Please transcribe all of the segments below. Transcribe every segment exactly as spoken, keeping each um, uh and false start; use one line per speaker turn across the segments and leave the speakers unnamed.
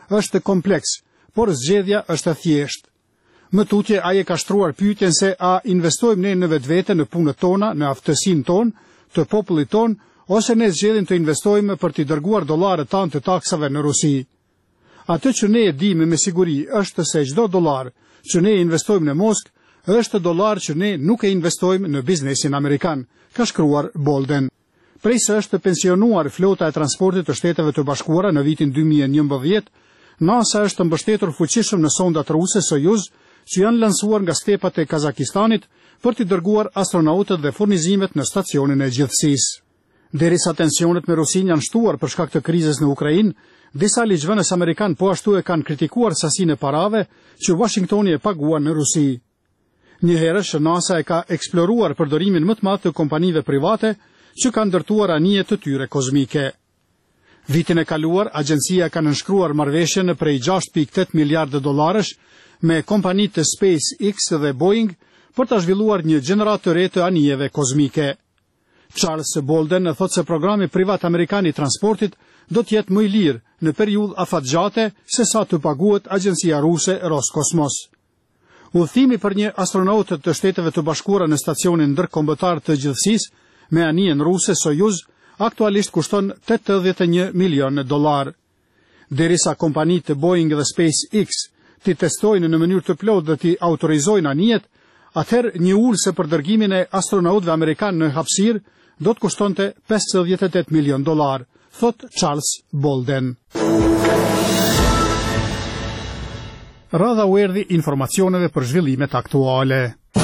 është kompleks, por zgjedhja është e thjeshtë. Më tutje ai e ka shtruar pyetjen se a investojmë ne në vetvete, në punët tona, në aftësinë tonë, të popullit tonë, ose ne zgjedhim të investojmë për t'i dërguar dollarët tanë të taksave në Rusi. Atë që ne e dime me siguri është se çdo dollar që ne investojmë në Moskë është dollar që ne nuk e investojmë në biznesin amerikan, ka shkruar Bolden. Prej se është pensionuar flota e transportit të Shteteve të Bashkuara në vitin dy mijë e njëmbëdhjetë, NASA është mbështetur fuqishëm në sondat ruse Soyuz, që janë lansuar nga stepat e Kazakistanit për t'i dërguar astronautët dhe furnizimet në stacionin e gjithësisë. Derisa tensionet me Rusin janë shtuar për shkak të krizës në Ukrainë, disa ligjvënës amerikan po ashtu e kanë kritikuar sasinë e parave që Washingtoni e paguan në Rusi. Njëherësh NASA e ka eksploruar përdorimin më të madh të kompanive private që kanë ndërtuar anije të tyre kozmike. Vitin e kaluar, agjencia ka nënshkruar marrëveshje në prej gjashtë pikë tetë miliardë dollarësh me kompanitë të SpaceX dhe Boeing për të zhvilluar një gjenerat të re të anijeve kozmike. Charles Bolden thot se programi privat amerikan i transportit do të jetë më i lirë në periudhë afatgjate se sa të paguhet agjencia ruse Roskosmos. Udhëtimi për një astronaut të Shteteve të Bashkuara në stacionin ndërkombëtar të gjithësisë me anijen ruse Soyuz aktualisht kushton tetëdhjetë e një milion dollar. Derisa kompanitë të Boeing dhe SpaceX ti testojnë në mënyrë të plotë dhe ti autorizojnë anijet, atëherë një ulse për dërgimin e astronautëve amerikanë në hapësirë do të kushtonte pesëdhjetë e tetë milion dollar, thot Charles Bolden. Radha u erdhi informacioneve për zhvillimet aktuale.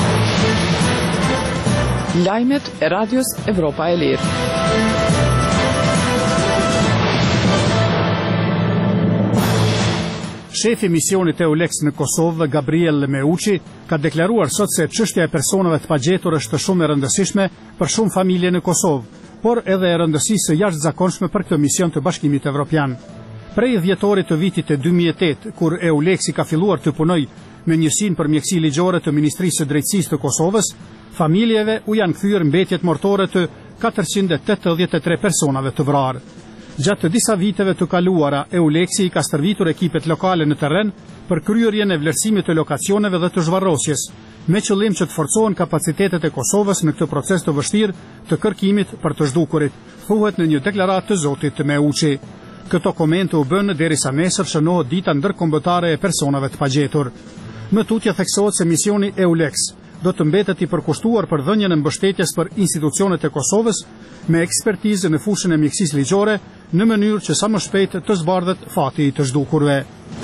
Lajmet e Radios Evropa e Lirë.
Shefi misionit e EULEX në Kosovë, Gabriel Meuqi, ka deklaruar sot se çështja e personave të pagjetur është shumë e rëndësishme për shumë familje në Kosovë, por edhe e rëndësisë së jashtëzakonshme për këtë mision të Bashkimit Evropian. Prej dhjetorit të vitit e dy mijë e tetë, kur EULEX-i ka filluar të punojë me njësinë për mjeksi ligjore të Ministrisë së Drejtësisë të Kosovës, familjeve u janë kthyer mbetjet mortore të katërqind e tetëdhjetë e tre personave të vrarë. Gjatë disa viteve të kaluara, EULEX-i ka stërvitur ekipet lokale në terren për kryerjen e vlerësimit të lokacioneve dhe të zhvarrosjes, me qëllim që të forcohen kapacitetet e Kosovës në këtë proces të vështirë të kërkimit për të zhdukurit, thuhet në një deklaratë të zotit Meuqi. Këto komente u bën derisa nesër shënohet dita ndërkombëtare e personave të pagjetur. Më tutje theksohet se misioni EULEX do të mbetet i përkushtuar për dhënien e mbështetjes për institucionet e Kosovës me ekspertizë në fushën e mjekësisë ligjore në mënyrë që sa më shpejt të zbardhet fati i të zhdukurve.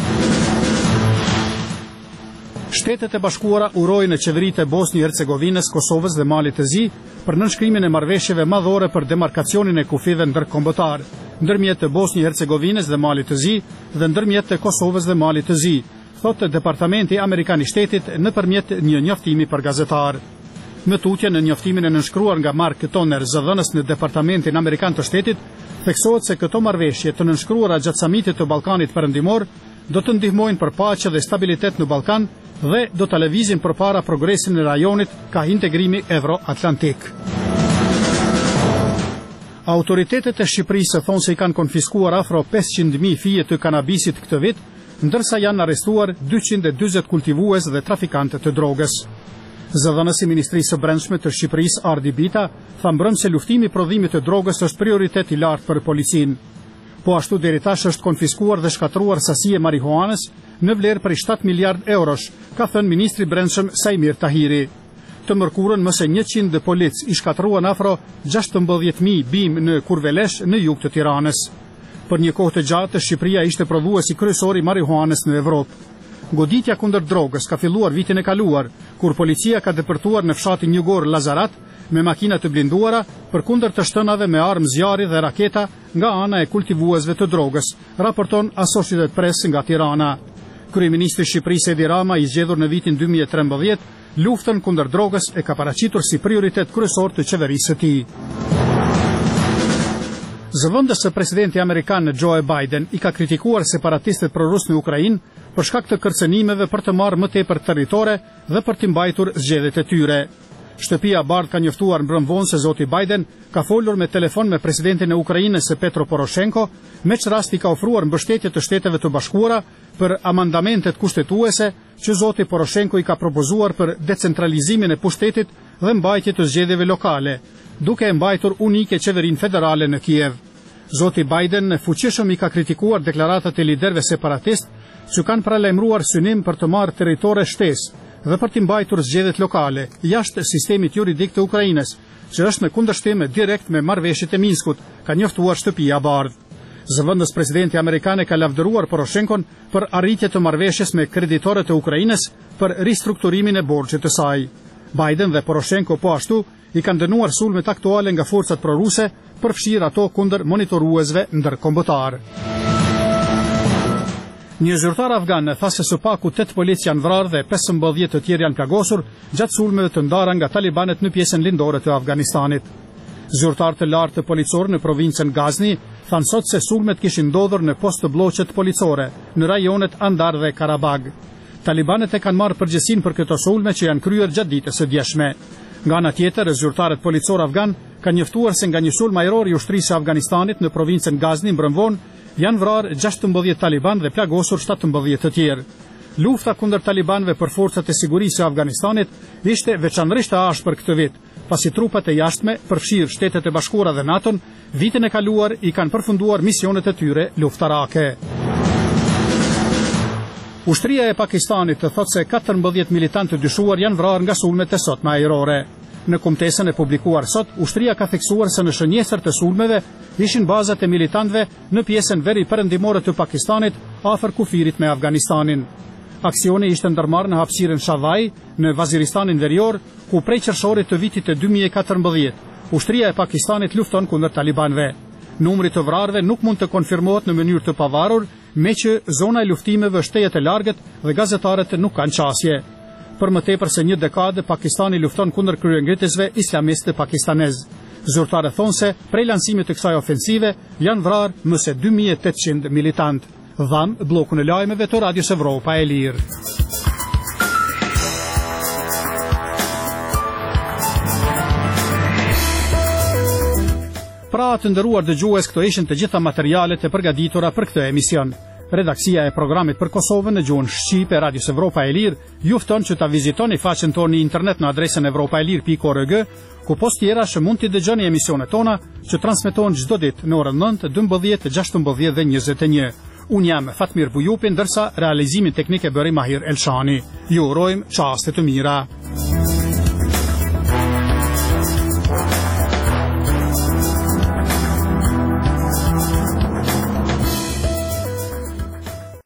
Shtetet e Bashkuara urojnë qeveritë e Bosnjë Hercegovinës, Kosovës dhe Malit të Zi për nënshkrimin e marrëveshjeve madhore për demarkacionin e kufive ndërkombëtar, ndërmjet të Bosnjë Hercegovinës dhe Malit të Zi dhe ndërmjet të Kosovës dhe Malit të Zi, thotë Departamenti Amerikan i Shtetit nëpërmjet një njoftimi për gazetar. Në tutje në njoftimin e nënshkruar nga Mark Toner, zëdhënës në Departamentin Amerikan të Shtetit, theksohet se këto marrëveshje të nënshkruara gjatë samitit të Ballkanit Perëndimor do të ndihmojnë për paqe dhe stabilitet në Ballkan dhe do të lëvizin përpara progresin në rajonit ka integrimi euro-atlantik. Autoritetet e Shqipërisë thonë se i kanë konfiskuar afro pesëqind mijë fije të kanabisit këtë vit, ndërsa janë arrestuar dyqind e dyzet kultivues dhe trafikantë të drogës. Zëdhënësi i Ministrisë së Brendshme të Shqipërisë Ardi Bita tha mbrëm se luftimi i prodhimit të drogës është prioritet i lartë për policinë. Po ashtu deri tash është konfiskuar dhe shkatruar sasi e marihuanës në vlerë prej shtatë miliard eurosh, ka thënë Ministri i Brendshëm Sajmir Tahiri. Të mërkurën më se njëqind polic i shkatruan afro gjashtëmbëdhjetë mijë bim në Kurvelesh në jug të Tiranës. Për një kohë të gjatë, Shqipëria ishte prodhuesi kryesor i marihuanës në Evropë. Goditja kundër drogës ka filluar vitin e kaluar, kur policia ka depërtuar në fshatin Jugor Lazarat me makina të blinduara për kundër të shtënave me armë zjarri dhe raketa nga ana e kultivuesve të drogës, raporton Associated Press nga Tirana. Kryeministri i Shqipërisë Edi Rama, i zgjedhur në vitin dy mijë e trembëdhjetë, luftën kundër drogës e ka paraqitur si prioritet kryesor të qeverisë së tij. Zëvendës së presidenti amerikan Joe Biden i ka kritikuar separatistët prorus në Ukrainë për shkak të kërcënimeve për të marrë më tepër territore dhe për të mbajtur zgjedhjet e tyre. Shtëpia e Bardhë ka njoftuar mbrëmvonë se zoti Biden ka folur me telefon me presidentin e Ukrainës Petro Poroshenko, me që rasti ka ofruar mbështetje të Shteteve të Bashkuara për amandamentet kushtetuese që zoti Poroshenko i ka propozuar për decentralizimin e pushtetit dhe mbajtje të zgjedhjeve lokale, duke e mbajtur unike qeverinë federale në Kiev. Zoti Biden fuqishëm i ka kritikuar deklaratat e liderëve separatist që kanë paralajmëruar synim për të marrë territore shtesë dhe për të mbajtur zgjedhjet lokale jashtë sistemit juridik të Ukrainës, që është në kundërshtim direkt me marrëveshjet e Minskut, ka njoftuar Shtëpia e Bardhë. Zëvendës presidenti amerikan ka lavdëruar Poroshenkon për arritje të marrëveshjes me kreditorët e Ukrainës për ristrukturimin e borxhit të saj. Biden dhe Poroshenko po ashtu i kanë dënuar sulmet aktuale nga forcat proruse, përfshirë ato kundër monitoruesve ndërkombëtar. Një zyrtar afgan tha se së paku tetë polic janë vrarë dhe pesëmbëdhjetë të tjerë janë plagosur gjatë sulmeve të ndara nga talibanet në pjesën lindore të Afganistanit. Zyrtar të lartë të policorë në provincën Ghazni thanë sot se sulmet kishin ndodhur në post të bloqet policore në rajonet Andar dhe Karabag. Talibanet e kanë marrë përgjegjësinë për këto sulme që janë kryer gjatë ditës së djeshme. Nga ana tjetër, zyrtarët policor afgan kanë njoftuar se nga një sulm ajror i ushtrisë së Afganistanit në provincën Ghazni mbrëmvonë janë vrarë gjashtëmbëdhjetë taliban dhe plagosur shtatëmbëdhjetë të tjerë. Lufta kundër talibanëve për forcat e sigurisë së Afganistanit ishte veçanërisht e ashpër këtë vit, pasi trupat e jashtme, përfshirë Shtetet e Bashkuara dhe NATO-n, vitin e kaluar i kanë përfunduar misionet e tyre luftarake. Ushtria e Pakistanit të thotë se katërmbëdhjetë militantë të dyshuar janë vrarë nga sulmet e sotme ajrore. Në kumtesën e publikuar sot, ushtria ka theksuar se në shënjesër të sulmeve ishin bazat e militantëve në pjesën veri perëndimore të Pakistanit afër kufirit me Afganistanin. Aksioni ishte ndërmarrë në hapësirën Shadhai në Vaziristanin Verior, ku prej qershorit të vitit të dy mijë e katërmbëdhjetë ushtria e Pakistanit lufton kundër talibanëve. Numri të vrarëve nuk mund të konfirmohet në mënyrë të pavarur, me që zona e luftimeve është tejet e largët dhe gazetarët nuk kanë qasje. Për më tepër se një dekadë, Pakistani lufton kundër kryengritësve islamistë pakistanez. Zyrtarët thonë se prej lansimit të kësaj ofensive janë vrarë më se dy mijë e tetëqind militantë. Dham bllokun e lajmeve të Radios Evropa e Lirë. Pra të nderuar dëgjues, këto ishin të gjitha materialet e përgatitura për këtë emision. Redaksia e programit për Kosovën në gjuhën shqipe e Radios Evropa e Lirë ju fton që ta vizitoni faqen tonë në internet në adresën evropaelir pikë org, ku post tjera që mund t'i dëgjoni emisionet tona që transmetohen çdo ditë në orën nëntë, dymbëdhjetë, gjashtëmbëdhjetë dhe njëzet e një. Unë jam Fatmir Bujupi, ndërsa realizimin teknik e bëri Mahir Elshani. Ju urojmë çaste të mira.